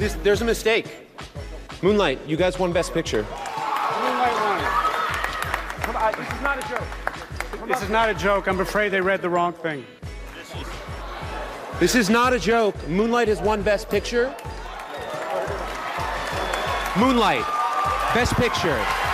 There's a mistake. Moonlight, you guys won Best Picture. Moonlight won. Come on, this is not a joke. This is not a joke. I'm afraid they read the wrong thing. This is not a joke. Moonlight has won Best Picture. Moonlight, Best Picture.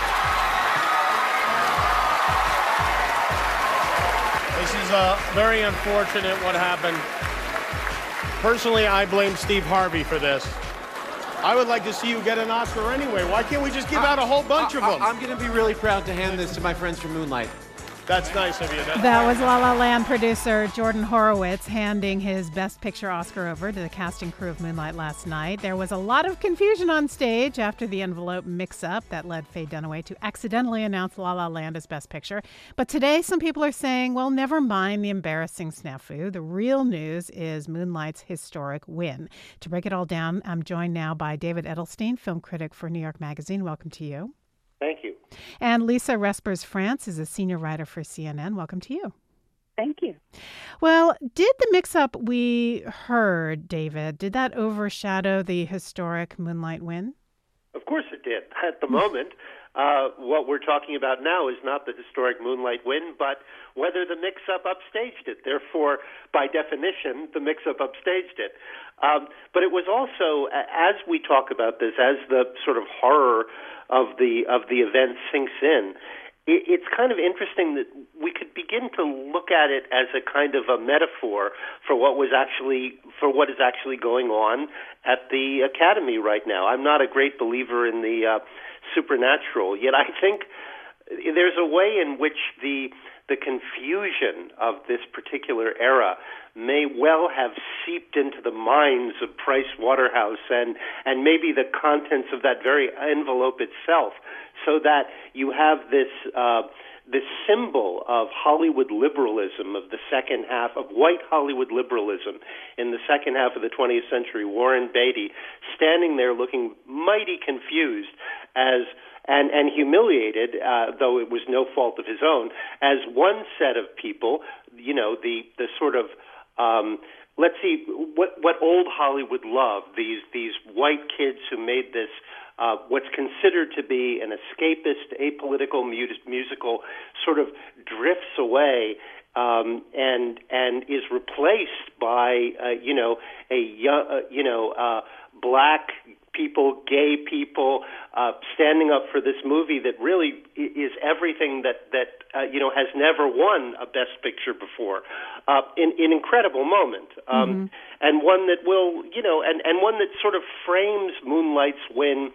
This is very unfortunate what happened. Personally, I blame Steve Harvey for this. I would like to see you get an Oscar anyway. Why can't we just give out a whole bunch of them? I'm going to be really proud to hand this to my friends from Moonlight. That's nice of you. That was La La Land producer Jordan Horowitz handing his Best Picture Oscar over to the cast and crew of Moonlight last night. There was a lot of confusion on stage after the envelope mix-up that led Faye Dunaway to accidentally announce La La Land as Best Picture. But today, some people are saying, well, never mind the embarrassing snafu. The real news is Moonlight's historic win. To break it all down, I'm joined now by David Edelstein, film critic for New York Magazine. Welcome to you. Thank you. And Lisa Respers-France is a senior writer for CNN. Welcome to you. Thank you. Well, did the mix-up we heard, David, did that overshadow the historic Moonlight win? Of course it did. At the moment, what we're talking about now is not the historic Moonlight win, but whether the mix-up upstaged it. Therefore, by definition, the mix-up upstaged it. But it was also, as we talk about this, as the sort of horror of the event sinks in, it's kind of interesting that we could begin to look at it as a kind of a metaphor for what is actually going on at the Academy right now. I'm not a great believer in the supernatural, yet I think there's a way in which the confusion of this particular era may well have seeped into the minds of Price Waterhouse and maybe the contents of that very envelope itself, so that you have this symbol of Hollywood liberalism of the second half, of white Hollywood liberalism in the second half of the 20th century, Warren Beatty, standing there looking mighty confused and humiliated, though it was no fault of his own, as one set of people, the sort of let's see what old Hollywood loved, these white kids who made this what's considered to be an escapist, apolitical musical, sort of drifts away and is replaced by black people, gay people, standing up for this movie that really is everything that has never won a Best Picture before. In incredible moment, and one that will, and one that sort of frames Moonlight's win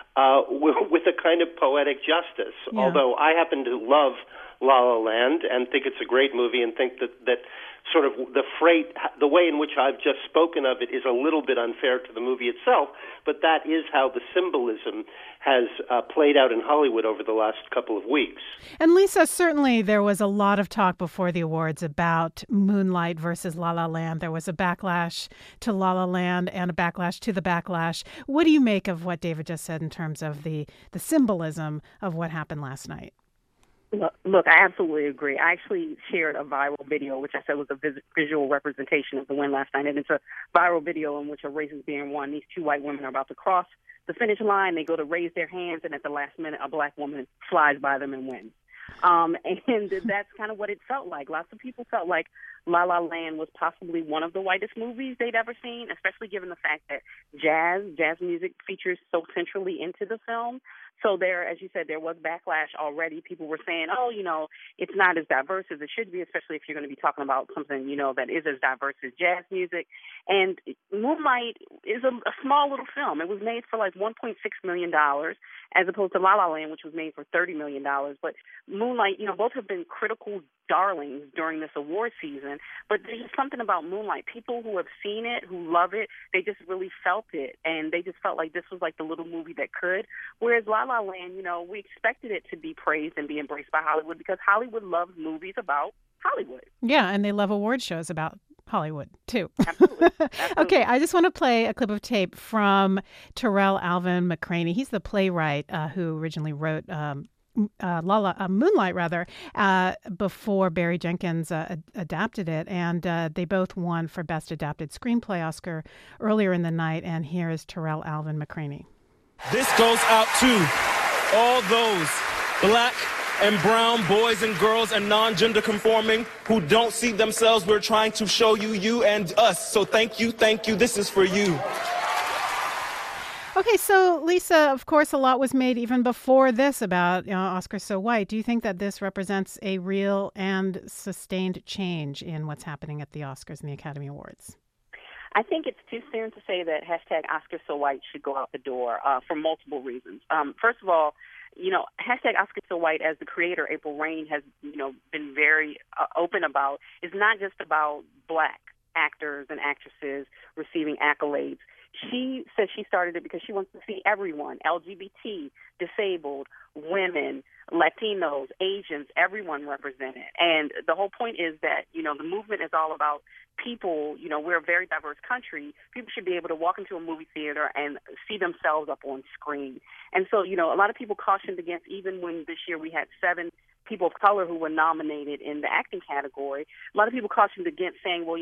with a kind of poetic justice. Yeah. Although I happen to love La La Land and think it's a great movie, and think that sort of the way in which I've just spoken of it is a little bit unfair to the movie itself, but that is how the symbolism has played out in Hollywood over the last couple of weeks. And Lisa, certainly there was a lot of talk before the awards about Moonlight versus La La Land. There was a backlash to La La Land and a backlash to the backlash. What do you make of what David just said in terms of the symbolism of what happened last night? Look, I absolutely agree. I actually shared a viral video, which I said was a visual representation of the win last night. And it's a viral video in which a race is being won. These two white women are about to cross the finish line. They go to raise their hands, and at the last minute, a black woman flies by them and wins. And that's kind of what it felt like. Lots of people felt like La La Land was possibly one of the whitest movies they'd ever seen, especially given the fact that jazz music features so centrally into the film. So there, as you said, there was backlash already. People were saying, it's not as diverse as it should be, especially if you're going to be talking about something, that is as diverse as jazz music. And Moonlight is a small little film. It was made for like $1.6 million as opposed to La La Land, which was made for $30 million. But Moonlight, both have been critical darlings during this award season. But there's just something about Moonlight. People who have seen it, who love it, they just really felt it. And they just felt like this was like the little movie that could. Whereas La La Land, we expected it to be praised and be embraced by Hollywood because Hollywood loves movies about Hollywood. Yeah, and they love award shows about Hollywood, too. Absolutely. Okay, I just want to play a clip of tape from Terrell Alvin McCraney. He's the playwright who originally wrote Moonlight, rather, before Barry Jenkins adapted it, and they both won for Best Adapted Screenplay Oscar earlier in the night. And here is Terrell Alvin McCraney. This goes out to all those black and brown boys and girls and non-gender conforming who don't see themselves. We're trying to show you, you and us. So thank you, this is for you. Okay, so Lisa, of course, a lot was made even before this about Oscars So White. Do you think that this represents a real and sustained change in what's happening at the Oscars and the Academy Awards? I think it's too soon to say that hashtag Oscars So White should go out the door for multiple reasons. First of all, hashtag Oscars So White, as the creator, April Reign, has, been very open about, is not just about black actors and actresses receiving accolades. She said she started it because she wants to see everyone, LGBT, disabled, women, Latinos, Asians, everyone represented. And the whole point is that, the movement is all about people. We're a very diverse country. People should be able to walk into a movie theater and see themselves up on screen. And so, a lot of people cautioned against, even when this year we had 7 people of color who were nominated in the acting category, a lot of people cautioned against saying, well,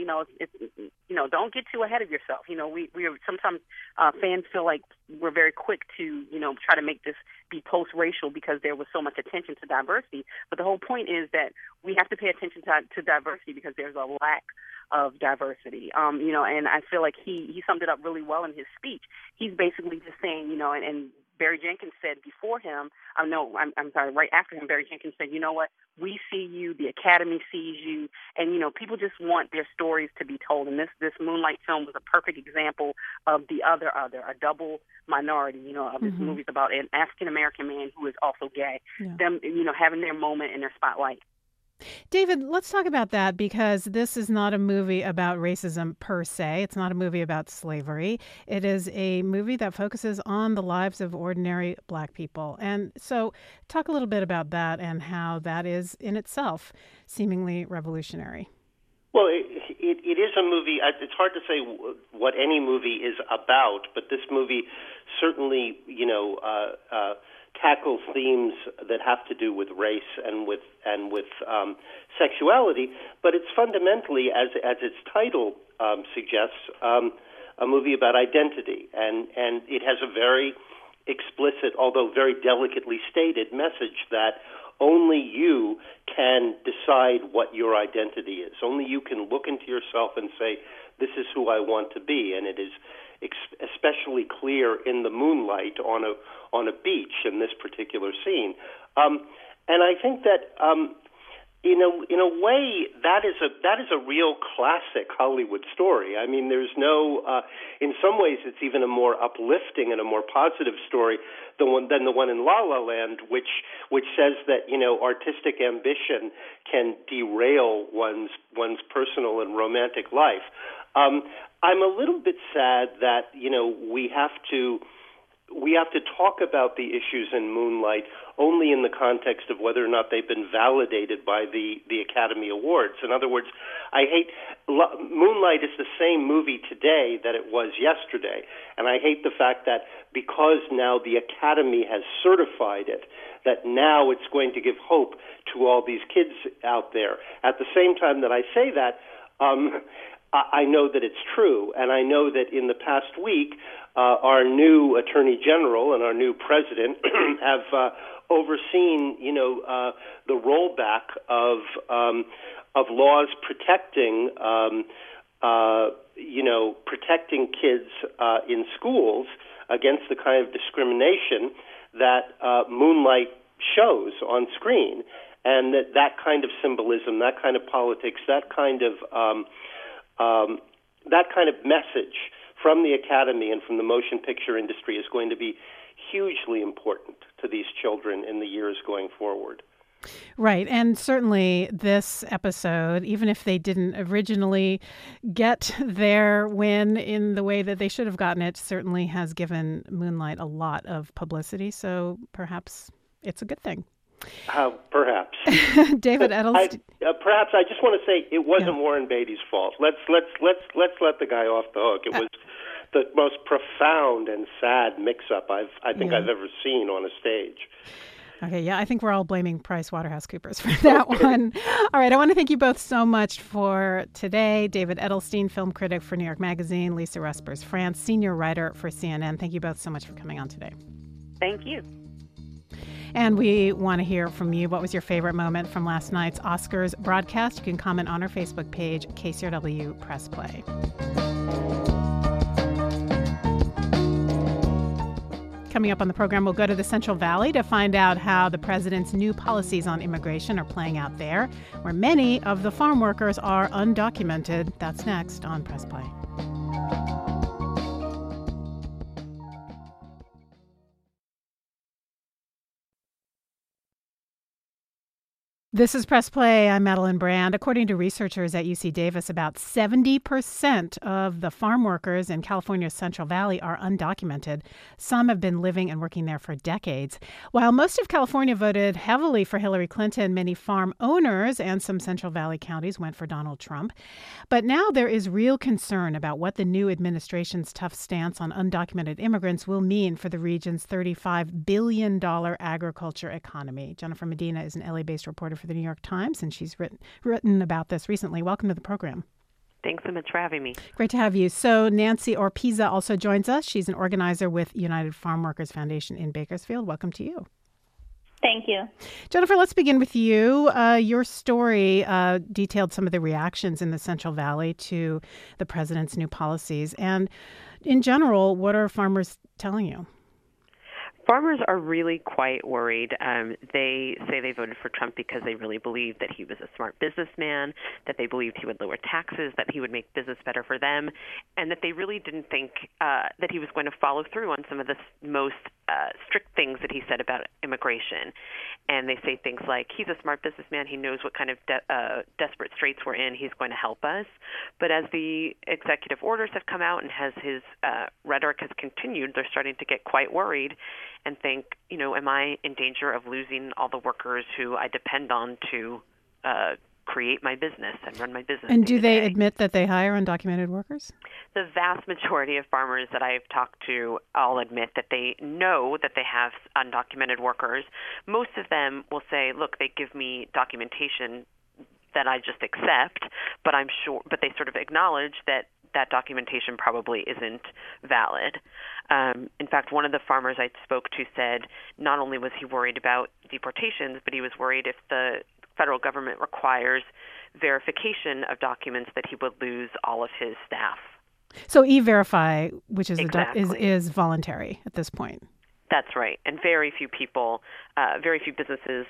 don't get too ahead of yourself. We are sometimes fans feel like we're very quick to, try to make this be post-racial because there was so much attention to diversity. But the whole point is that we have to pay attention to diversity because there's a lack of diversity. And I feel like he summed it up really well in his speech. He's basically just saying, and Barry Jenkins said before him, right after him, Barry Jenkins said, you know what, we see you, the Academy sees you, and, people just want their stories to be told. And this Moonlight film was a perfect example of the other, a double minority, of this movie's about an African-American man who is also gay, them, having their moment in their spotlight. David, let's talk about that, because this is not a movie about racism per se. It's not a movie about slavery. It is a movie that focuses on the lives of ordinary black people. And so talk a little bit about that and how that is in itself seemingly revolutionary. Well, it is a movie. It's hard to say what any movie is about, but this movie certainly, tackles themes that have to do with race and with sexuality. But it's fundamentally, as its title suggests, a movie about identity, and it has a very explicit, although very delicately stated, message that only you can decide what your identity is. Only you can look into yourself and say, this is who I want to be. And it is especially clear in the moonlight on a beach in this particular scene. And I think that in a way that is a real classic Hollywood story. I mean, there's no in some ways it's even a more uplifting and a more positive story than the one in La La Land, which says that artistic ambition can derail one's personal and romantic life. I'm a little bit sad that we have to talk about the issues in Moonlight only in the context of whether or not they've been validated by the Academy Awards. In other words, Moonlight is the same movie today that it was yesterday, and I hate the fact that because now the Academy has certified it, that now it's going to give hope to all these kids out there. At the same time that I say that, I know that it's true, and I know that in the past week, our new Attorney General and our new President have overseen, the rollback of laws protecting, protecting kids in schools against the kind of discrimination that Moonlight shows on screen, and that kind of symbolism, that kind of politics, that kind of message from the Academy and from the motion picture industry is going to be hugely important to these children in the years going forward. Right. And certainly this episode, even if they didn't originally get their win in the way that they should have gotten it, certainly has given Moonlight a lot of publicity. So perhaps it's a good thing. Perhaps. David Edelstein. Perhaps I just want to say it wasn't Warren Beatty's fault. Let's let the guy off the hook. It was the most profound and sad mix-up I think I've ever seen on a stage. Okay, yeah, I think we're all blaming PricewaterhouseCoopers for that one. All right, I want to thank you both so much for today. David Edelstein, film critic for New York Magazine, Lisa Respers France, senior writer for CNN. Thank you both so much for coming on today. Thank you. And we want to hear from you. What was your favorite moment from last night's Oscars broadcast? You can comment on our Facebook page, KCRW Press Play. Coming up on the program, we'll go to the Central Valley to find out how the president's new policies on immigration are playing out there, where many of the farm workers are undocumented. That's next on Press Play. This is Press Play. I'm Madeline Brand. According to researchers at UC Davis, about 70% of the farm workers in California's Central Valley are undocumented. Some have been living and working there for decades. While most of California voted heavily for Hillary Clinton, many farm owners and some Central Valley counties went for Donald Trump. But now there is real concern about what the new administration's tough stance on undocumented immigrants will mean for the region's $35 billion agriculture economy. Jennifer Medina is an LA-based reporter for the New York Times, and she's written about this recently. Welcome to the program. Thanks so much for having me. Great to have you. So Nancy Orpiza also joins us. She's an organizer with United Farm Workers Foundation in Bakersfield. Welcome to you. Thank you. Jennifer, let's begin with you. Your story detailed some of the reactions in the Central Valley to the president's new policies. And in general, what are farmers telling you? Farmers are really quite worried. They say they voted for Trump because they really believed that he was a smart businessman, that they believed he would lower taxes, that he would make business better for them, and that they really didn't think that he was going to follow through on some of the most strict things that he said about immigration. And they say things like, he's a smart businessman, he knows what kind of desperate straits we're in, he's going to help us. But as the executive orders have come out and as his rhetoric has continued, they're starting to get quite worried and think, am I in danger of losing all the workers who I depend on to create my business and run my business? And do they admit that they hire undocumented workers? The vast majority of farmers that I've talked to all admit that they know that they have undocumented workers. Most of them will say, look, they give me documentation that I just accept, but they sort of acknowledge that that documentation probably isn't valid. In fact, one of the farmers I spoke to said not only was he worried about deportations, but he was worried if the federal government requires verification of documents that he would lose all of his staff. So E-Verify, which is Exactly. is voluntary at this point. That's right. And very few businesses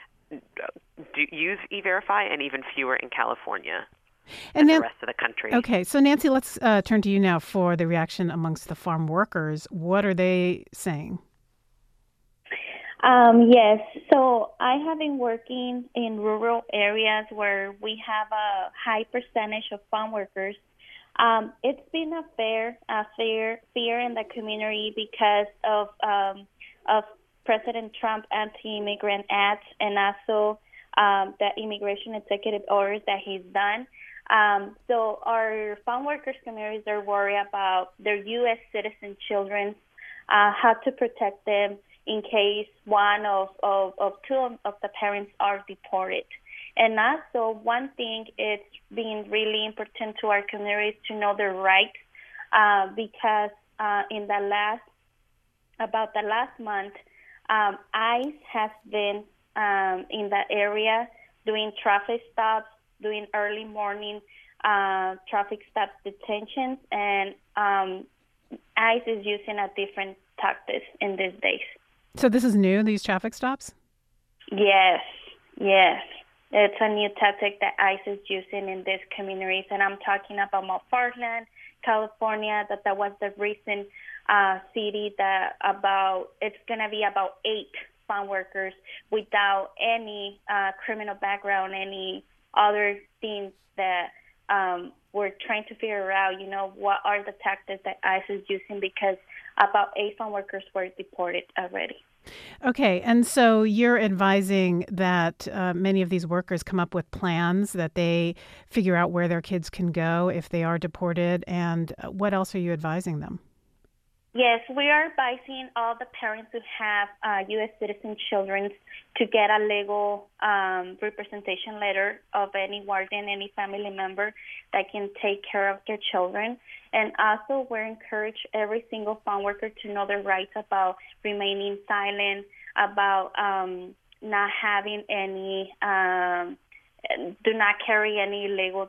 do use E-Verify, and even fewer in California and the rest of the country. Okay, so Nancy, let's turn to you now for the reaction amongst the farm workers. What are they saying? Yes, so I have been working in rural areas where we have a high percentage of farm workers. It's been a fear in the community because of President Trump anti-immigrant ads and also the immigration executive orders that he's done. So our farm workers communities are worried about their U.S. citizen children, how to protect them in case one of two of the parents are deported. And also, one thing it's been really important to our communities to know their rights, because in the last month, ICE has been in the area doing traffic stops, doing early morning traffic stop detentions, and ICE is using a different tactics in these days. So this is new, these traffic stops? Yes. It's a new tactic that ICE is using in these communities, and I'm talking about McFarland, California. That was the recent city that it's going to be about 8 farm workers without any criminal background, any other things that we're trying to figure out, what are the tactics that ICE is using, because about 8 farm workers were deported already. Okay, and so you're advising that many of these workers come up with plans, that they figure out where their kids can go if they are deported, and what else are you advising them? Yes, we are advising all the parents who have U.S. citizen children to get a legal representation letter of any guardian, any family member that can take care of their children. And also, we encourage every single farm worker to know their rights about remaining silent, about not having any, do not carry any legal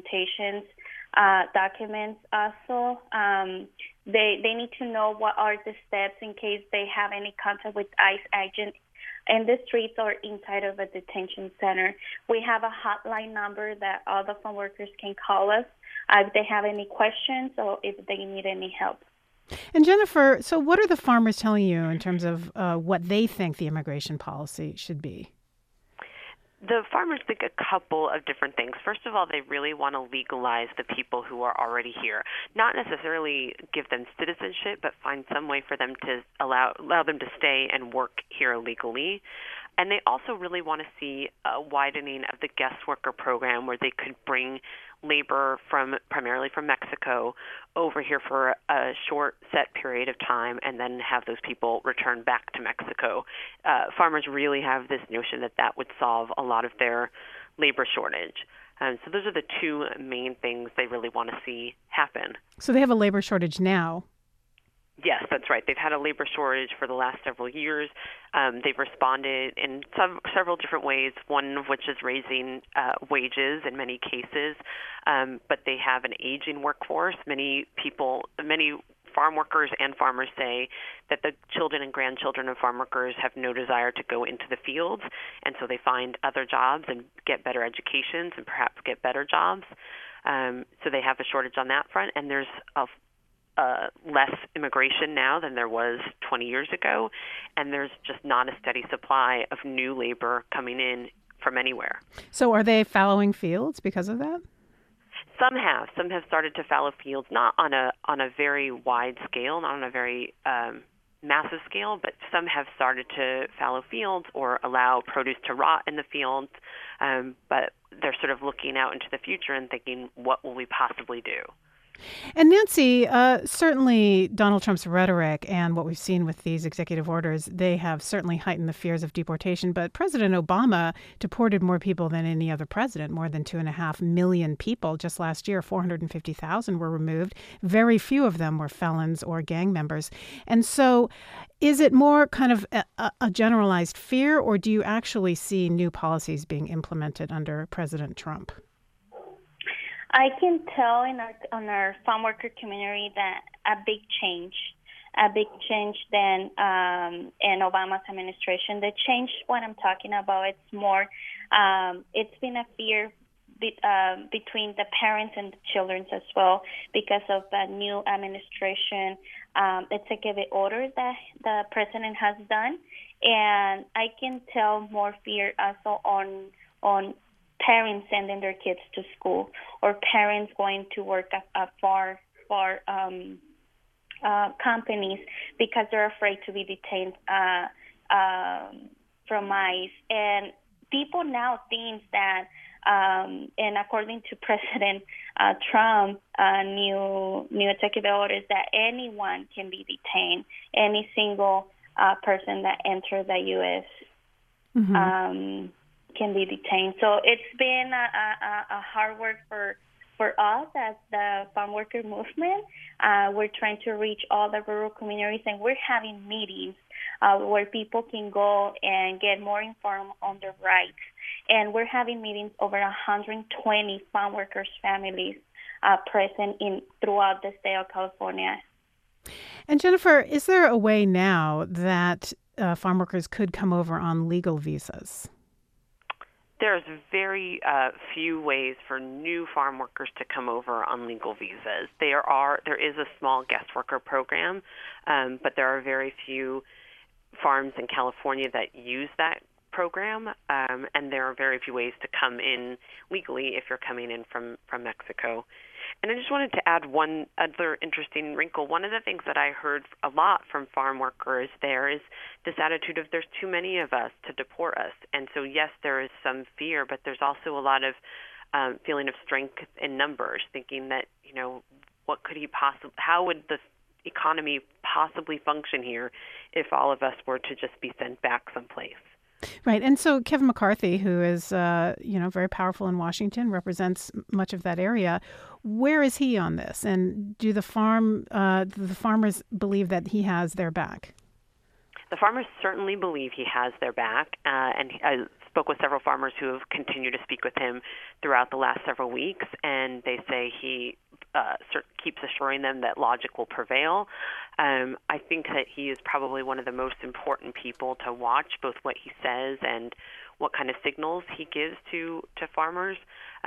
documents. Also, they need to know what are the steps in case they have any contact with ICE agent in the streets or inside of a detention center. We have a hotline number that all the farm workers can call us if they have any questions or if they need any help. And Jennifer, so what are the farmers telling you in terms of what they think the immigration policy should be? The farmers think a couple of different things. First of all, they really want to legalize the people who are already here. Not necessarily give them citizenship, but find some way for them to allow them to stay and work here legally. And they also really want to see a widening of the guest worker program where they could bring labor primarily from Mexico over here for a short set period of time and then have those people return back to Mexico. Farmers really have this notion that would solve a lot of their labor shortage. So those are the two main things they really want to see happen. So they have a labor shortage now. Yes, that's right. They've had a labor shortage for the last several years. They've responded in several different ways, one of which is raising wages in many cases. But they have an aging workforce. Many farm workers and farmers say that the children and grandchildren of farm workers have no desire to go into the fields, and so they find other jobs and get better educations and perhaps get better jobs. So they have a shortage on that front, and there's less immigration now than there was 20 years ago, and there's just not a steady supply of new labor coming in from anywhere. So are they fallowing fields because of that? Some have started to fallow fields, not on a very wide scale, not on a very massive scale, but some have started to fallow fields or allow produce to rot in the fields. But they're sort of looking out into the future and thinking, what will we possibly do? And Nancy, certainly Donald Trump's rhetoric and what we've seen with these executive orders, they have certainly heightened the fears of deportation. But President Obama deported more people than any other president, more than 2.5 million people. Just last year, 450,000 were removed. Very few of them were felons or gang members. And so is it more kind of a generalized fear, or do you actually see new policies being implemented under President Trump? I can tell in our farm worker community that a big change than in Obama's administration. The change, what I'm talking about, it's more, it's been a fear between the parents and the children as well because of the new administration executive order that the president has done. And I can tell more fear also on parents sending their kids to school or parents going to work at far companies because they're afraid to be detained from ICE. And people now think that, and according to President Trump, new executive orders, that anyone can be detained, any single person that enters the U.S. Can be detained. So it's been a hard work for us as the farm worker movement. We're trying to reach all the rural communities, and we're having meetings where people can go and get more informed on their rights. And we're having meetings over 120 farm workers' families present throughout the state of California. And Jennifer, is there a way now that farm workers could come over on legal visas? There's very few ways for new farm workers to come over on legal visas. There is a small guest worker program, but there are very few farms in California that use that program, and there are very few ways to come in legally if you're coming in from Mexico. And I just wanted to add one other interesting wrinkle. One of the things that I heard a lot from farm workers there is this attitude of there's too many of us to deport us. And so, yes, there is some fear, but there's also a lot of feeling of strength in numbers, thinking that, what could he possibly, how would the economy possibly function here if all of us were to just be sent back someplace. Right. And so Kevin McCarthy, who is, very powerful in Washington, represents much of that area. Where is he on this? And do the farmers believe that he has their back? The farmers certainly believe he has their back, and I spoke with several farmers who have continued to speak with him throughout the last several weeks, and they say he keeps assuring them that logic will prevail. I think that he is probably one of the most important people to watch, both what he says and what kind of signals he gives to farmers.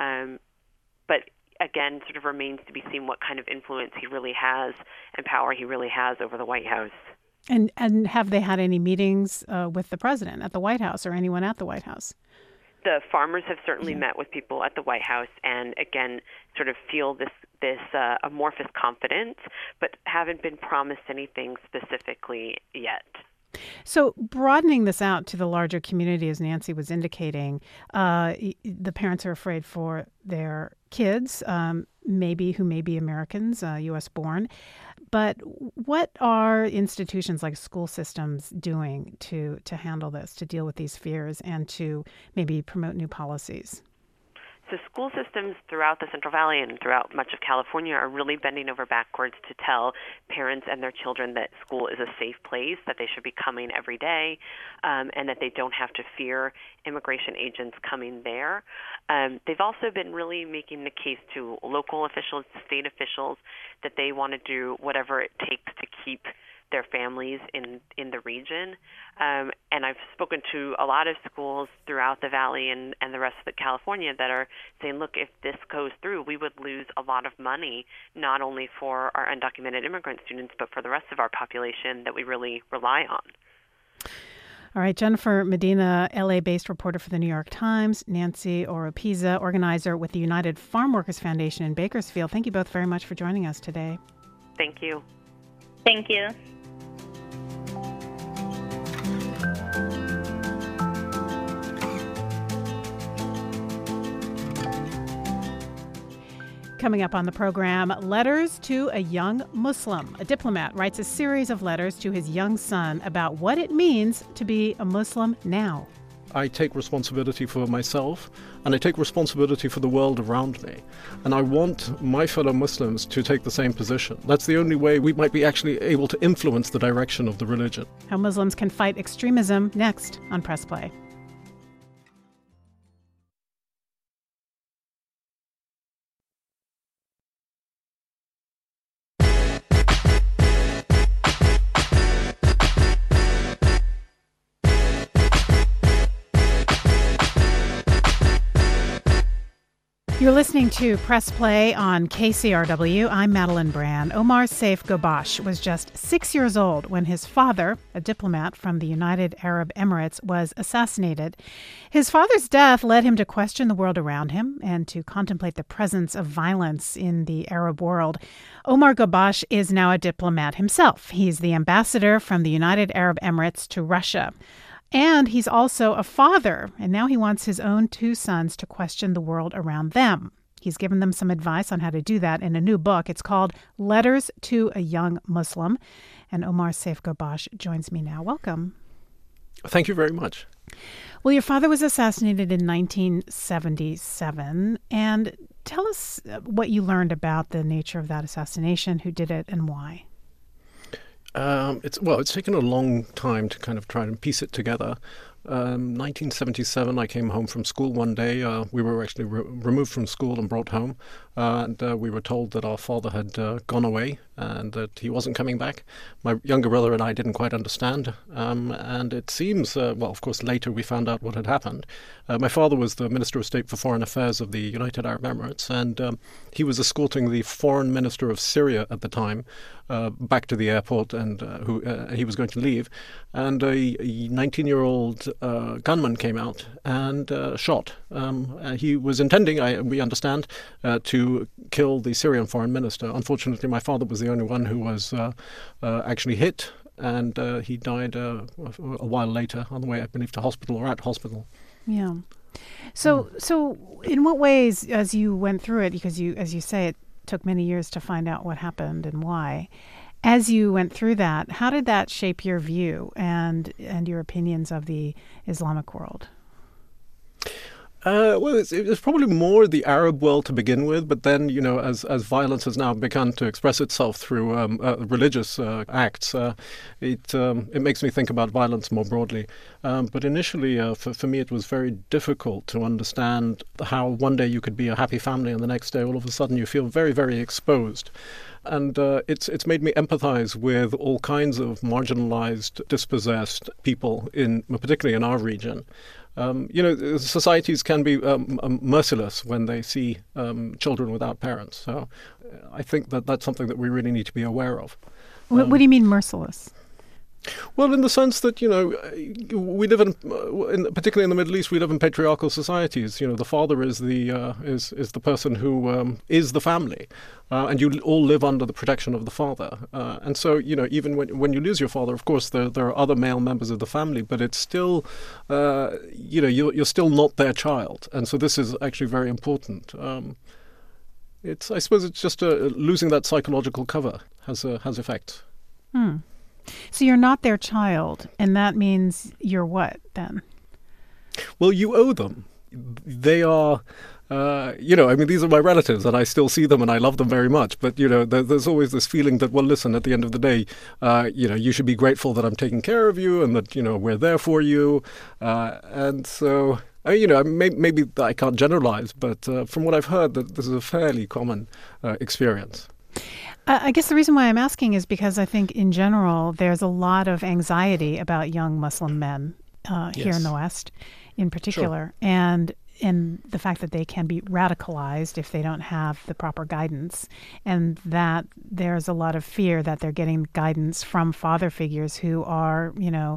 But again, sort of remains to be seen what kind of influence he really has and power he really has over the White House. And have they had any meetings with the president at the White House or anyone at the White House? The farmers have certainly met with people at the White House and, again, sort of feel this amorphous confidence, but haven't been promised anything specifically yet. So broadening this out to the larger community, as Nancy was indicating, the parents are afraid for their kids, who may be Americans, U.S. born. But what are institutions like school systems doing to handle this, to deal with these fears, and to maybe promote new policies? So school systems throughout the Central Valley and throughout much of California are really bending over backwards to tell parents and their children that school is a safe place, that they should be coming every day, and that they don't have to fear immigration agents coming there. They've also been really making the case to local officials, state officials, that they want to do whatever it takes to keep their families in the region. And I've spoken to a lot of schools throughout the Valley and the rest of California that are saying, look, if this goes through, we would lose a lot of money, not only for our undocumented immigrant students, but for the rest of our population that we really rely on. All right, Jennifer Medina, LA-based reporter for the New York Times, Nancy Oropeza, organizer with the United Farm Workers Foundation in Bakersfield. Thank you both very much for joining us today. Thank you. Thank you. Coming up on the program, letters to a young Muslim. A diplomat writes a series of letters to his young son about what it means to be a Muslim now. I take responsibility for myself, and I take responsibility for the world around me. And I want my fellow Muslims to take the same position. That's the only way we might be actually able to influence the direction of the religion. How Muslims can fight extremism, next on Press Play. You're listening to Press Play on KCRW. I'm Madeline Brand. Omar Saif Ghobash was just 6 years old when his father, a diplomat from the United Arab Emirates, was assassinated. His father's death led him to question the world around him and to contemplate the presence of violence in the Arab world. Omar Ghobash is now a diplomat himself. He's the ambassador from the United Arab Emirates to Russia. And he's also a father, and now he wants his own 2 sons to question the world around them. He's given them some advice on how to do that in a new book. It's called Letters to a Young Muslim. And Omar Saif Ghobash joins me now. Welcome. Thank you very much. Well, your father was assassinated in 1977. And tell us what you learned about the nature of that assassination, who did it, and why. It's taken a long time to kind of try and piece it together. 1977, I came home from school one day. We were actually removed from school and brought home. And we were told that our father had gone away and that he wasn't coming back. My younger brother and I didn't quite understand. And it seems, of course, later we found out what had happened. My father was the Minister of State for Foreign Affairs of the United Arab Emirates, and he was escorting the Foreign Minister of Syria at the time back to the airport, and he was going to leave. And a 19-year-old gunman came out and shot. He was intending, we understand, to kill the Syrian foreign minister. Unfortunately, my father was the only one who was actually hit, and he died a while later on the way, I believe, to hospital or at hospital. Yeah. So in what ways, as you went through it, because as you say, it took many years to find out what happened and why, As you went through that, how did that shape your view and your opinions of the Islamic world? Well, it's probably more the Arab world to begin with, but then, as violence has now begun to express itself through religious acts, it makes me think about violence more broadly. But initially, for me, it was very difficult to understand how one day you could be a happy family and the next day, all of a sudden, you feel very, very exposed. And it's made me empathize with all kinds of marginalized, dispossessed people, particularly in our region. Societies can be merciless when they see children without parents. So I think that's something that we really need to be aware of. What do you mean merciless? Well, in the sense that, we live particularly in the Middle East, we live in patriarchal societies. The father is the person who is the family, and you all live under the protection of the father. And so, even when you lose your father, of course, there are other male members of the family, but it's still, you're still not their child. And so this is actually very important. I suppose it's just losing that psychological cover has effects. So you're not their child, and that means you're what then? Well, you owe them. They are, these are my relatives, and I still see them, and I love them very much. But, there's always this feeling that, well, listen, at the end of the day, you should be grateful that I'm taking care of you and that, we're there for you. And so, maybe I can't generalize, but from what I've heard, that this is a fairly common experience. I guess the reason why I'm asking is because I think in general there's a lot of anxiety about young Muslim men here in the West in particular. Sure. And the fact that they can be radicalized if they don't have the proper guidance, and that there's a lot of fear that they're getting guidance from father figures who are,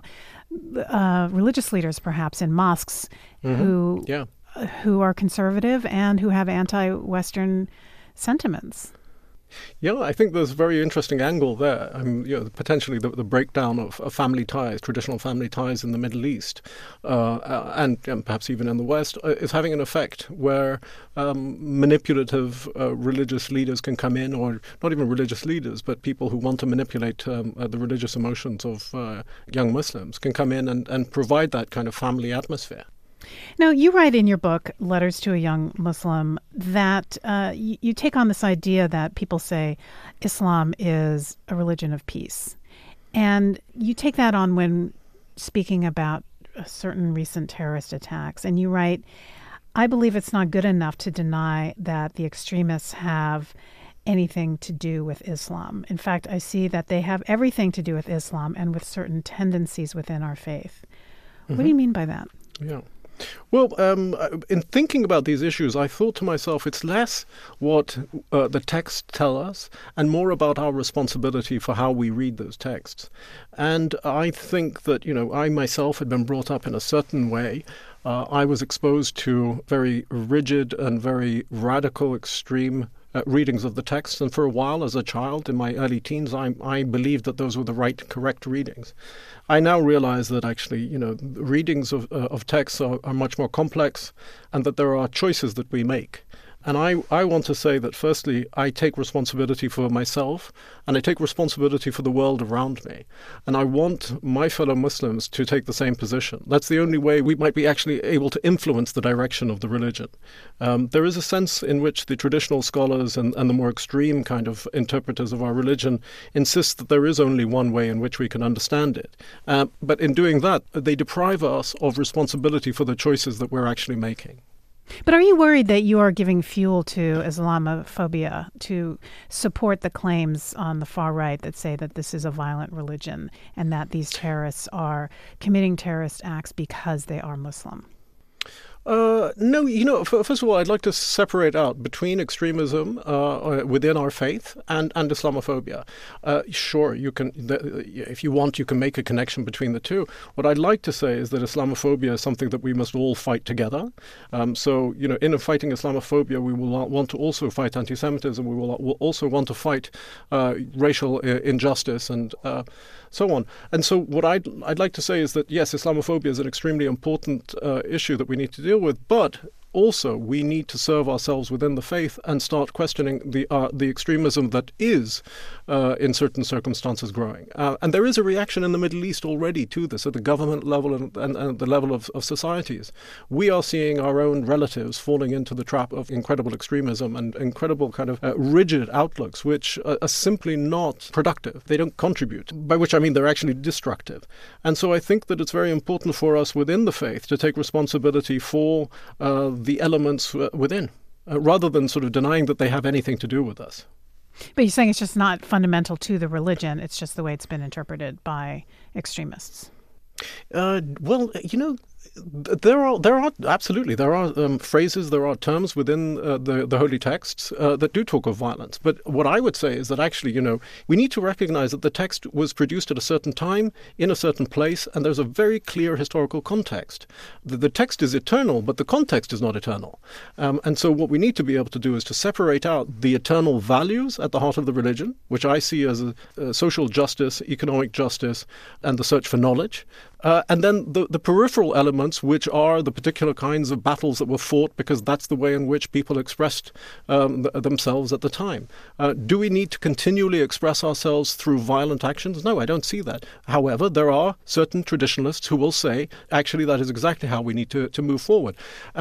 religious leaders perhaps in mosques who are conservative and who have anti-Western sentiments. Yeah, I think there's a very interesting angle there. Potentially the breakdown of family ties, traditional family ties in the Middle East, and perhaps even in the West, is having an effect where manipulative religious leaders can come in, or not even religious leaders, but people who want to manipulate the religious emotions of young Muslims can come in and provide that kind of family atmosphere. Now, you write in your book, Letters to a Young Muslim, that you take on this idea that people say Islam is a religion of peace. And you take that on when speaking about certain recent terrorist attacks. And you write, I believe it's not good enough to deny that the extremists have anything to do with Islam. In fact, I see that they have everything to do with Islam and with certain tendencies within our faith. What do you mean by that? Yeah. Well, in thinking about these issues, I thought to myself, it's less what the texts tell us and more about our responsibility for how we read those texts. And I think that, I myself had been brought up in a certain way. I was exposed to very rigid and very radical, extreme readings of the text. And for a while, as a child, in my early teens, I believed that those were the right, correct readings. I now realize that actually, readings of texts are much more complex, and that there are choices that we make. And I want to say that, firstly, I take responsibility for myself, and I take responsibility for the world around me. And I want my fellow Muslims to take the same position. That's the only way we might be actually able to influence the direction of the religion. There is a sense in which the traditional scholars and the more extreme kind of interpreters of our religion insist that there is only one way in which we can understand it. But in doing that, they deprive us of responsibility for the choices that we're actually making. But are you worried that you are giving fuel to Islamophobia to support the claims on the far right that say that this is a violent religion and that these terrorists are committing terrorist acts because they are Muslim? No, first of all, I'd like to separate out between extremism within our faith and Islamophobia. Sure, you can, if you want, you can make a connection between the two. What I'd like to say is that Islamophobia is something that we must all fight together. So, in fighting Islamophobia, we will want to also fight anti-Semitism. We will also want to fight racial injustice and so on. And so what I'd like to say is that, yes, Islamophobia is an extremely important issue that we need to deal with, but also we need to serve ourselves within the faith and start questioning the extremism that is, in certain circumstances, growing. And there is a reaction in the Middle East already to this at the government level and the level of societies. We are seeing our own relatives falling into the trap of incredible extremism and incredible kind of rigid outlooks, which are simply not productive. They don't contribute, by which I mean they're actually destructive. And so I think that it's very important for us within the faith to take responsibility for the elements within, rather than sort of denying that they have anything to do with us. But you're saying it's just not fundamental to the religion, it's just the way it's been interpreted by extremists. Well, there are absolutely phrases, there are terms within the holy texts that do talk of violence. But what I would say is that actually, we need to recognize that the text was produced at a certain time, in a certain place, and there's a very clear historical context. The text is eternal, but the context is not eternal. And so what we need to be able to do is to separate out the eternal values at the heart of the religion, which I see as social justice, economic justice, and the search for knowledge. And then the peripheral elements, which are the particular kinds of battles that were fought, because that's the way in which people expressed themselves at the time. Do we need to continually express ourselves through violent actions? No, I don't see that. However, there are certain traditionalists who will say, actually, that is exactly how we need to move forward.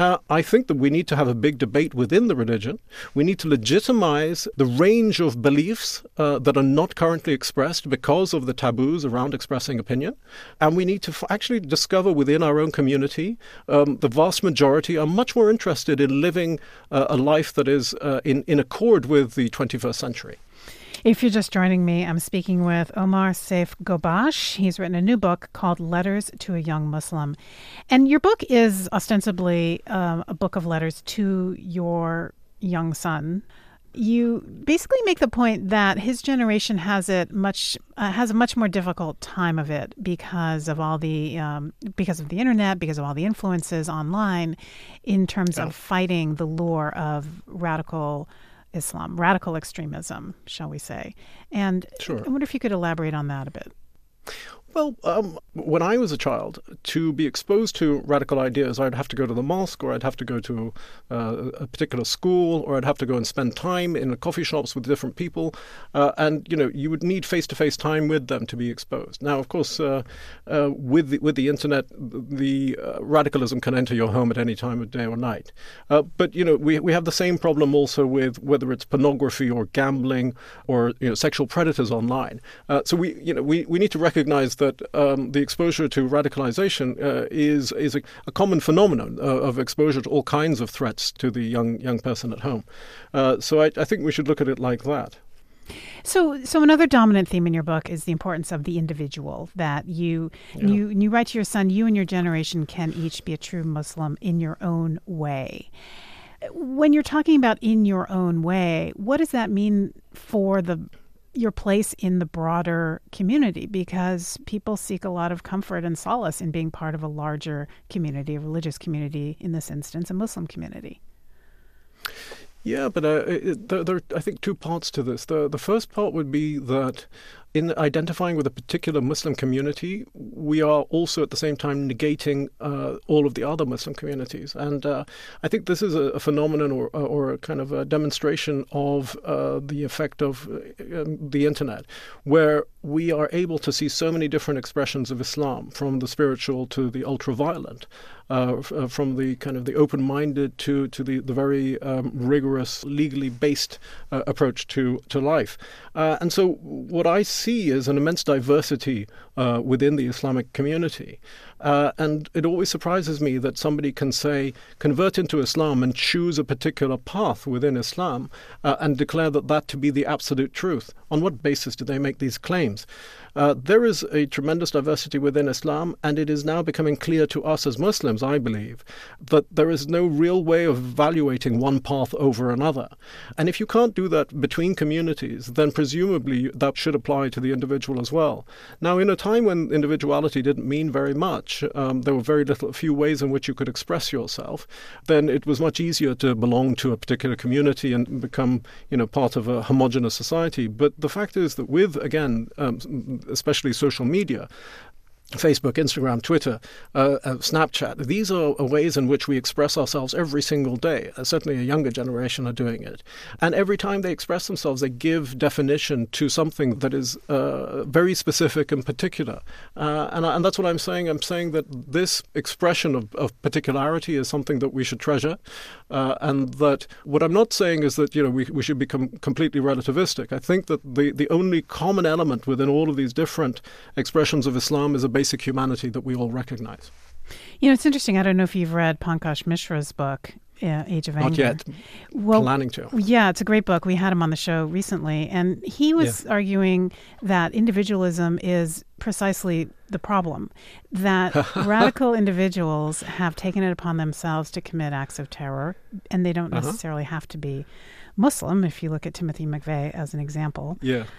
I think that we need to have a big debate within the religion. We need to legitimize the range of beliefs that are not currently expressed because of the taboos around expressing opinion. And we need to actually discover within our own community, the vast majority are much more interested in living a life that is in accord with the 21st century. If you're just joining me, I'm speaking with Omar Saif Gobash. He's written a new book called Letters to a Young Muslim. And your book is ostensibly a book of letters to your young son. You basically make the point that his generation has a much more difficult time of it because of all the internet, because of all the influences online, in terms of fighting the lure of radical Islam, radical extremism, shall we say? And sure. I wonder if you could elaborate on that a bit. Well, when I was a child, to be exposed to radical ideas, I'd have to go to the mosque, or I'd have to go to a particular school, or I'd have to go and spend time in the coffee shops with different people. And, you would need face-to-face time with them to be exposed. Now, of course, with the internet, the radicalism can enter your home at any time of day or night. But, we have the same problem also with whether it's pornography or gambling or, sexual predators online. So we need to recognize that the exposure to radicalization is a common phenomenon of exposure to all kinds of threats to the young person at home. So I think we should look at it like that. So another dominant theme in your book is the importance of the individual, that you write to your son, you and your generation can each be a true Muslim in your own way. When you're talking about in your own way, what does that mean for your place in the broader community? Because people seek a lot of comfort and solace in being part of a larger community, a religious community, in this instance, a Muslim community. Yeah, but there are, I think, two parts to this. The first part would be that in identifying with a particular Muslim community, we are also at the same time negating all of the other Muslim communities. And I think this is a phenomenon or a kind of a demonstration of the effect of the internet, where we are able to see so many different expressions of Islam, from the spiritual to the ultra-violent, from the kind of the open-minded to the very rigorous, legally based approach to life. And so what I see is an immense diversity within the Islamic community. And it always surprises me that somebody can say, convert into Islam and choose a particular path within Islam and declare that to be the absolute truth. On what basis do they make these claims? There is a tremendous diversity within Islam, and it is now becoming clear to us as Muslims, I believe, that there is no real way of evaluating one path over another. And if you can't do that between communities, then presumably that should apply to the individual as well. Now, in a time when individuality didn't mean very much, there were a few ways in which you could express yourself, then it was much easier to belong to a particular community and become, part of a homogenous society. But the fact is that with, again, especially social media, Facebook, Instagram, Twitter, Snapchat. These are ways in which we express ourselves every single day. Certainly a younger generation are doing it. And every time they express themselves, they give definition to something that is very specific and particular. And that's what I'm saying. I'm saying that this expression of particularity is something that we should treasure. And that what I'm not saying is that, we should become completely relativistic. I think that the only common element within all of these different expressions of Islam is a basic humanity that we all recognize. It's interesting. I don't know if you've read Pankaj Mishra's book, Age of Anger. Not yet. Well, planning to. Yeah, it's a great book. We had him on the show recently, and he was arguing that individualism is precisely the problem, that radical individuals have taken it upon themselves to commit acts of terror, and they don't necessarily have to be Muslim, if you look at Timothy McVeigh as an example.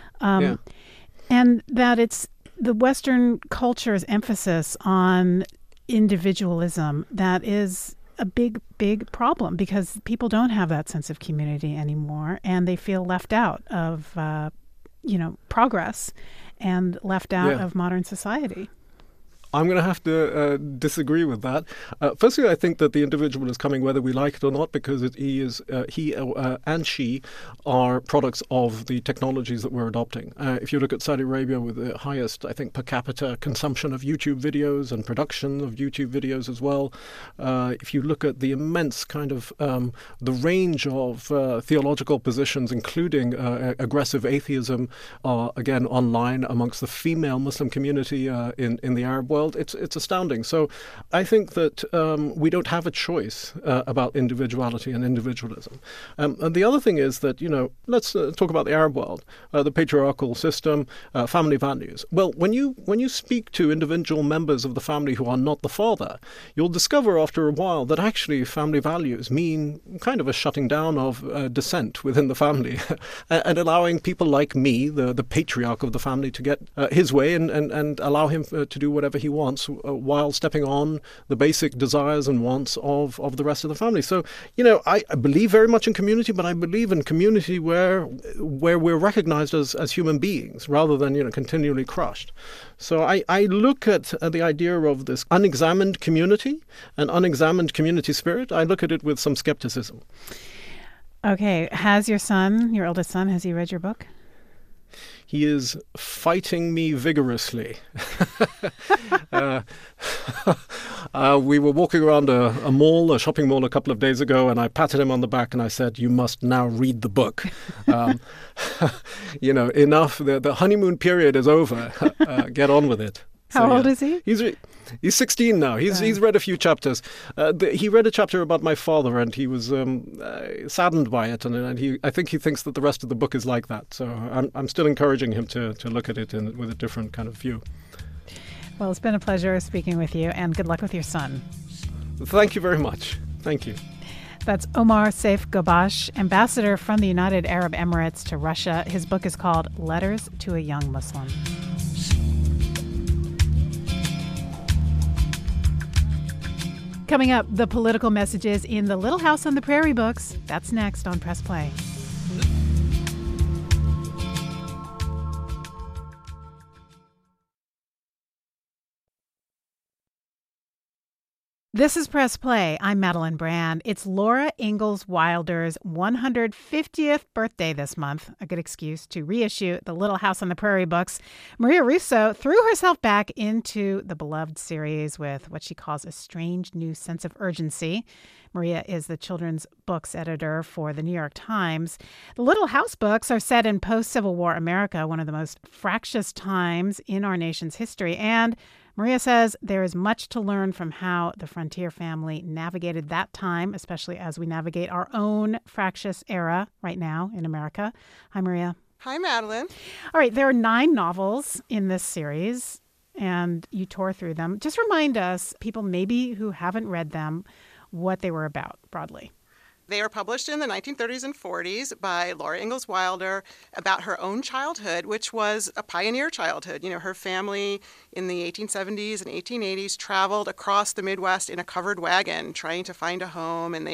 And that it's the Western culture's emphasis on individualism that is a big, big problem, because people don't have that sense of community anymore, and they feel left out of, progress and left out of modern society. I'm going to have to disagree with that. Firstly, I think that the individual is coming whether we like it or not, because he and she are products of the technologies that we're adopting. If you look at Saudi Arabia with the highest, I think, per capita consumption of YouTube videos and production of YouTube videos as well, if you look at the immense kind of the range of theological positions, including aggressive atheism, again, online amongst the female Muslim community in the Arab world, it's astounding. So I think that we don't have a choice about individuality and individualism. And the other thing is that, let's talk about the Arab world, the patriarchal system, family values. Well, when you speak to individual members of the family who are not the father, you'll discover after a while that actually family values mean kind of a shutting down of dissent within the family and allowing people like me, the patriarch of the family, to get his way and allow him to do whatever he wants while stepping on the basic desires and wants of the rest of the family. So, I believe very much in community, but I believe in community where we're recognized as human beings rather than, continually crushed. So I look at the idea of this unexamined community and unexamined community spirit. I look at it with some skepticism. Okay. Has your son, your eldest son, has he read your book? He is fighting me vigorously. We were walking around a shopping mall a couple of days ago, and I patted him on the back and I said, "You must now read the book." Enough. The honeymoon period is over. Get on with it. How old is he? He's 16 now. He's read a few chapters. He read a chapter about my father, and he was saddened by it. And I think he thinks that the rest of the book is like that. So I'm still encouraging him to look at it with a different kind of view. Well, it's been a pleasure speaking with you, and good luck with your son. Thank you very much. Thank you. That's Omar Saif Gabash, ambassador from the United Arab Emirates to Russia. His book is called Letters to a Young Muslim. Coming up, the political messages in the Little House on the Prairie books. That's next on Press Play. This is Press Play. I'm Madeline Brand. It's Laura Ingalls Wilder's 150th birthday this month. A good excuse to reissue the Little House on the Prairie books. Maria Russo threw herself back into the beloved series with what she calls a strange new sense of urgency. Maria is the children's books editor for the New York Times. The Little House books are set in post-Civil War America, one of the most fractious times in our nation's history. And Maria says there is much to learn from how the Frontier family navigated that time, especially as we navigate our own fractious era right now in America. Hi, Maria. Hi, Madeline. All right, there are 9 novels in this series, and you tore through them. Just remind us, people maybe who haven't read them, what they were about broadly. They were published in the 1930s and 40s by Laura Ingalls Wilder about her own childhood, which was a pioneer childhood. Her family in the 1870s and 1880s traveled across the Midwest in a covered wagon trying to find a home, and they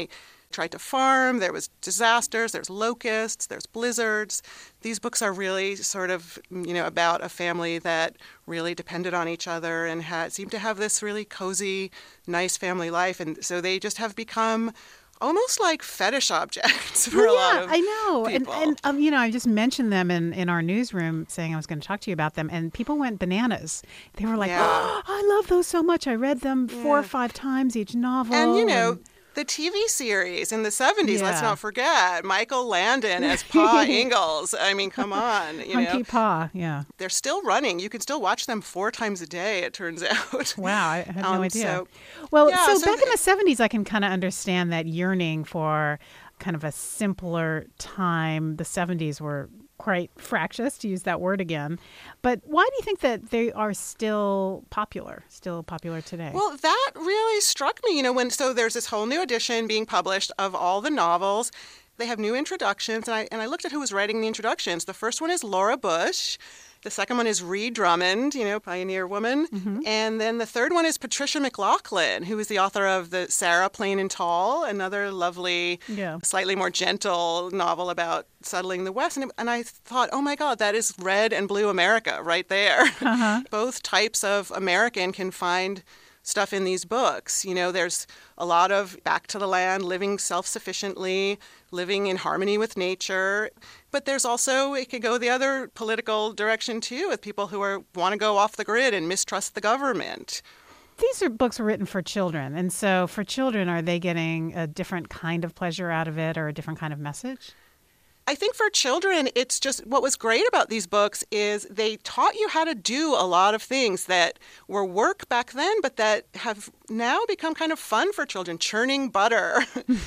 tried to farm. There was disasters. There's locusts. There's blizzards. These books are really sort of, about a family that really depended on each other and seemed to have this really cozy, nice family life. And so they just have become almost like fetish objects for a lot of I know. people. And I just mentioned them in our newsroom saying I was going to talk to you about them, and people went bananas. They were like, oh, I love those so much. I read them 4 or 5 times each novel. And, the TV series in the 70s, let's not forget, Michael Landon as Pa Ingalls. I mean, come on. Hunky Pa, yeah. They're still running. You can still watch them 4 times a day, it turns out. Wow, I had no idea. So back in the 70s, I can kind of understand that yearning for kind of a simpler time. The 70s were quite fractious, to use that word again. But why do you think that they are still popular today? Well, that really struck me, so there's this whole new edition being published of all the novels. They have new introductions, and I looked at who was writing the introductions. The first one is Laura Bush. The second one is Ree Drummond, pioneer woman. Mm-hmm. And then the third one is Patricia McLaughlin, who is the author of the Sarah, Plain and Tall, another lovely, slightly more gentle novel about settling the West. And I thought, oh my God, that is red and blue America right there. Uh-huh. Both types of American can find stuff in these books. There's a lot of back to the land, living self-sufficiently, living in harmony with nature. But there's also, it could go the other political direction too, with people who want to go off the grid and mistrust the government. These books were written for children. And so for children, are they getting a different kind of pleasure out of it or a different kind of message? I think for children, it's just what was great about these books is they taught you how to do a lot of things that were work back then, but that have now become kind of fun for children. Churning butter,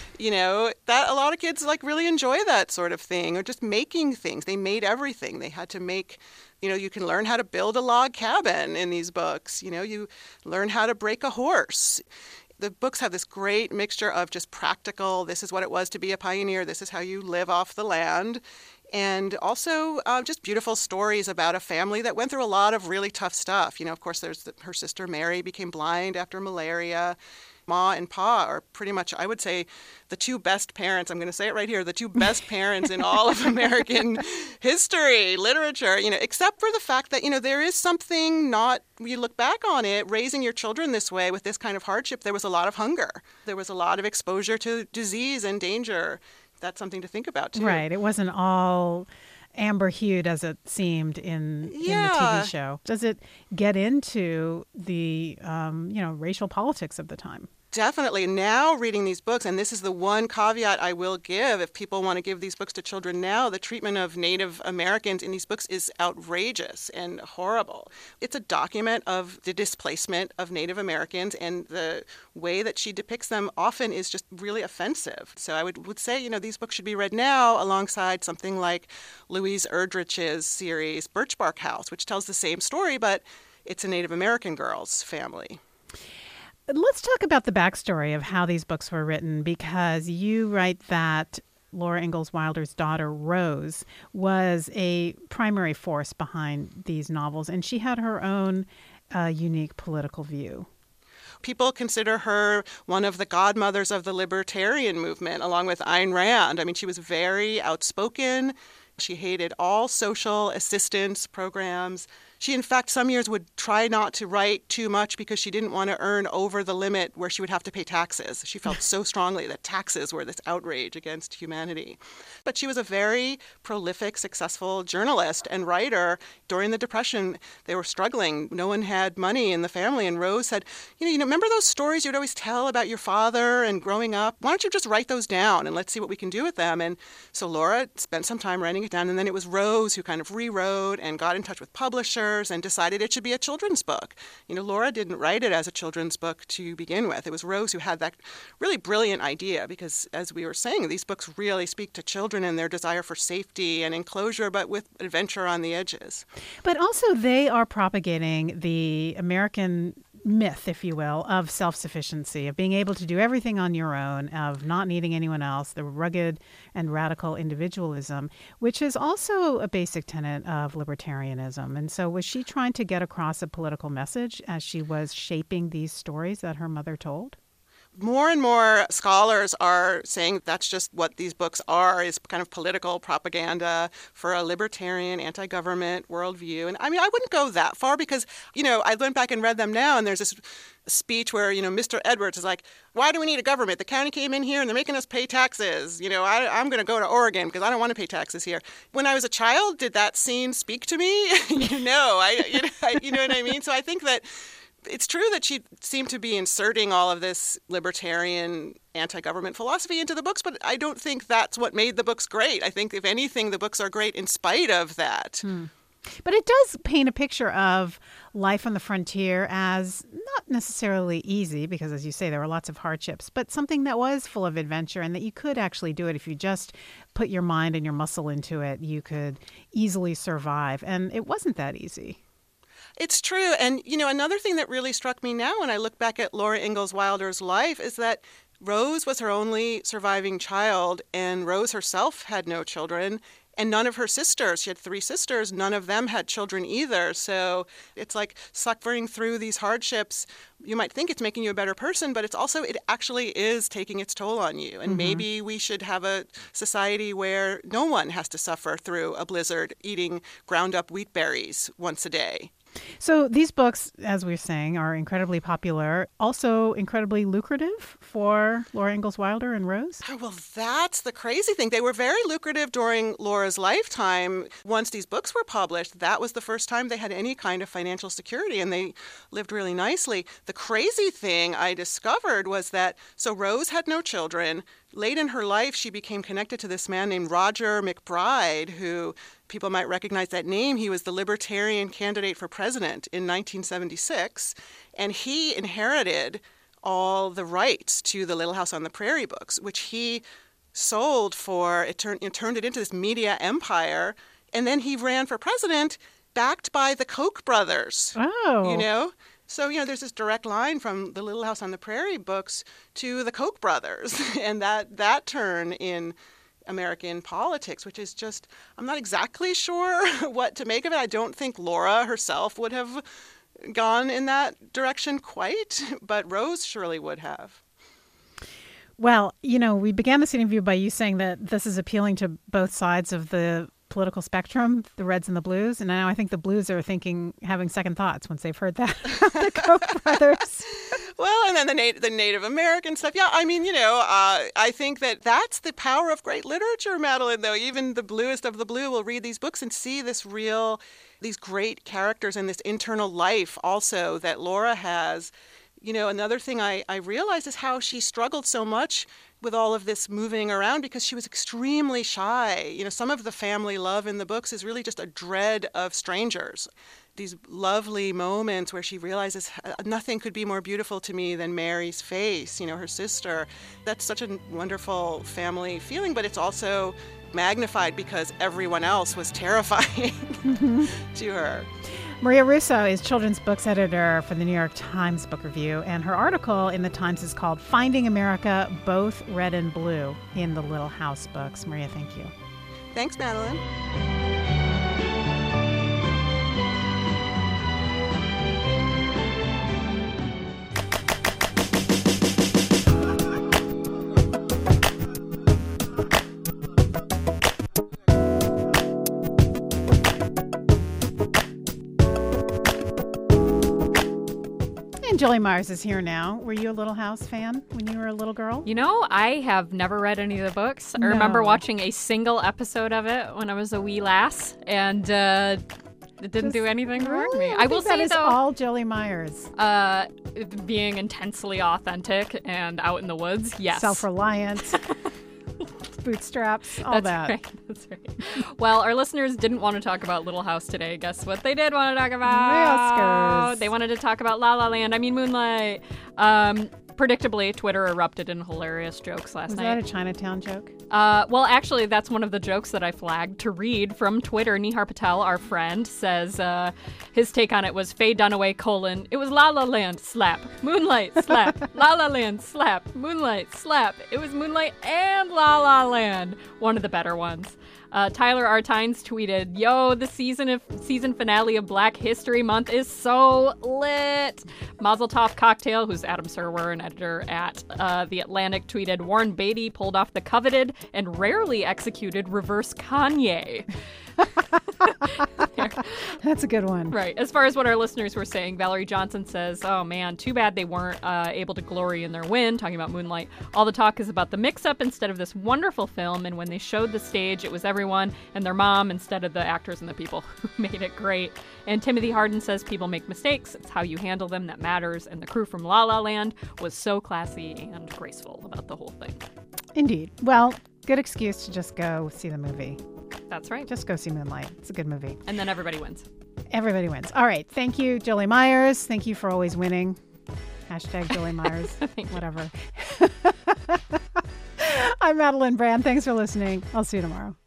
that a lot of kids really enjoy that sort of thing, or just making things. They made everything. They had to make, you can learn how to build a log cabin in these books. You learn how to break a horse. The books have this great mixture of just practical, this is what it was to be a pioneer, this is how you live off the land, and also just beautiful stories about a family that went through a lot of really tough stuff. Of course, there's her sister Mary became blind after malaria. Ma and Pa are pretty much, I would say, the 2 best parents. I'm going to say it right here, the 2 best parents in all of American history, literature, except for the fact that, there is something you look back on it, raising your children this way with this kind of hardship, there was a lot of hunger. There was a lot of exposure to disease and danger. That's something to think about, too. Right. It wasn't all amber-hued as it seemed in the TV show. Does it get into the, racial politics of the time? Definitely. Now reading these books, and this is the one caveat I will give, if people want to give these books to children now, the treatment of Native Americans in these books is outrageous and horrible. It's a document of the displacement of Native Americans, and the way that she depicts them often is just really offensive. So I would say, these books should be read now alongside something like Louise Erdrich's series, Birchbark House, which tells the same story, but it's a Native American girl's family. Let's talk about the backstory of how these books were written, because you write that Laura Ingalls Wilder's daughter, Rose, was a primary force behind these novels, and she had her own unique political view. People consider her one of the godmothers of the libertarian movement, along with Ayn Rand. I mean, she was very outspoken. She hated all social assistance programs. She, in fact, some years would try not to write too much because she didn't want to earn over the limit where she would have to pay taxes. She felt so strongly that taxes were this outrage against humanity. But she was a very prolific, successful journalist and writer. During the Depression, they were struggling. No one had money in the family. And Rose said, remember those stories you'd always tell about your father and growing up? Why don't you just write those down and let's see what we can do with them? And so Laura spent some time writing it down. And then it was Rose who kind of rewrote and got in touch with publishers and decided it should be a children's book. Laura didn't write it as a children's book to begin with. It was Rose who had that really brilliant idea because, as we were saying, these books really speak to children and their desire for safety and enclosure, but with adventure on the edges. But also they are propagating the American myth, if you will, of self-sufficiency, of being able to do everything on your own, of not needing anyone else, the rugged and radical individualism, which is also a basic tenet of libertarianism. And so was she trying to get across a political message as she was shaping these stories that her mother told? more and more scholars are saying that's just what these books are, is kind of political propaganda for a libertarian, anti-government worldview. And I mean, I wouldn't go that far because, I went back and read them now, and there's this speech where, Mr. Edwards is like, why do we need a government? The county came in here and they're making us pay taxes. I'm going to go to Oregon because I don't want to pay taxes here. When I was a child, did that scene speak to me? You know what I mean? So I think that it's true that she seemed to be inserting all of this libertarian anti-government philosophy into the books, but I don't think that's what made the books great. I think, if anything, the books are great in spite of that. But it does paint a picture of life on the frontier as not necessarily easy, because, as you say, there were lots of hardships, but something that was full of adventure and that you could actually do it if you just put your mind and your muscle into it. You could easily survive, and it wasn't that easy. It's true. And, another thing that really struck me now when I look back at Laura Ingalls Wilder's life is that Rose was her only surviving child, and Rose herself had no children. And none of her sisters, she had 3 sisters, none of them had children either. So it's like suffering through these hardships. You might think it's making you a better person, but it actually is taking its toll on you. And maybe we should have a society where no one has to suffer through a blizzard eating ground up wheat berries once a day. So these books, as we were saying, are incredibly popular, also incredibly lucrative for Laura Ingalls Wilder and Rose. Oh, well, that's the crazy thing. They were very lucrative during Laura's lifetime. Once these books were published, that was the first time they had any kind of financial security, and they lived really nicely. The crazy thing I discovered was that, so Rose had no children. Late in her life, she became connected to this man named Roger McBride, who people might recognize that name. He was the Libertarian candidate for president in 1976, and he inherited all the rights to the Little House on the Prairie books, which he sold for, it turned it into this media empire, and then he ran for president backed by the Koch brothers. Oh. So, there's this direct line from the Little House on the Prairie books to the Koch brothers, and that turn in American politics, which is just, I'm not exactly sure what to make of it. I don't think Laura herself would have gone in that direction quite, but Rose surely would have. Well, we began this interview by you saying that this is appealing to both sides of the political spectrum, the Reds and the Blues. And now I think the Blues are having second thoughts once they've heard that the Koch brothers. Well, and then the Native American stuff. Yeah, I mean, I think that's the power of great literature, Madeline, though. Even the bluest of the blue will read these books and see these great characters and this internal life also that Laura has. Another thing I realized is how she struggled so much with all of this moving around because she was extremely shy. Some of the family love in the books is really just a dread of strangers. These lovely moments where she realizes nothing could be more beautiful to me than Mary's face, her sister. That's such a wonderful family feeling, but it's also magnified because everyone else was terrifying to her. Maria Russo is children's books editor for the New York Times Book Review, and her article in the Times is called Finding America, Both Red and Blue in the Little House books. Maria, thank you. Thanks, Madeline. Julie Myers is here now. Were you a Little House fan when you were a little girl? I have never read any of the books. I remember watching a single episode of it when I was a wee lass, and it didn't do anything for me. I will say, that is all Julie Myers. Being intensely authentic and out in the woods, yes. Self-reliant. Bootstraps, all that. That's right. Well, our listeners didn't want to talk about Little House today. Guess what they did want to talk about? Oscars. They wanted to talk about La La Land. I mean, Moonlight. Predictably, Twitter erupted in hilarious jokes last night. Was that a Chinatown joke? Well, actually, that's one of the jokes that I flagged to read from Twitter. Nihar Patel, our friend, says his take on it was Faye Dunaway, it was La La Land, slap. Moonlight, slap. La La Land, slap. Moonlight, slap. It was Moonlight and La La Land. One of the better ones. Tyler R. Tynes tweeted, "Yo, the season finale of Black History Month is so lit." Mazel Tov Cocktail, who's Adam Serwer, an editor at The Atlantic, tweeted, "Warren Beatty pulled off the coveted and rarely executed reverse Kanye." That's a good one. Right. As far as what our listeners were saying, Valerie Johnson says, "Oh man, too bad they weren't able to glory in their win," talking about Moonlight. "All the talk is about the mix-up instead of this wonderful film, and when they showed the stage, it was everyone and their mom instead of the actors and the people who made it great." And Timothy Harden says, "People make mistakes. It's how you handle them that matters, and the crew from La La Land was so classy and graceful about the whole thing." Indeed. Well, good excuse to just go see the movie. That's right. Just go see Moonlight. It's a good movie. And then everybody wins. Everybody wins. All right. Thank you, Jolie Myers. Thank you for always winning. Hashtag Jolie Myers. Whatever. I'm Madeline Brand. Thanks for listening. I'll see you tomorrow.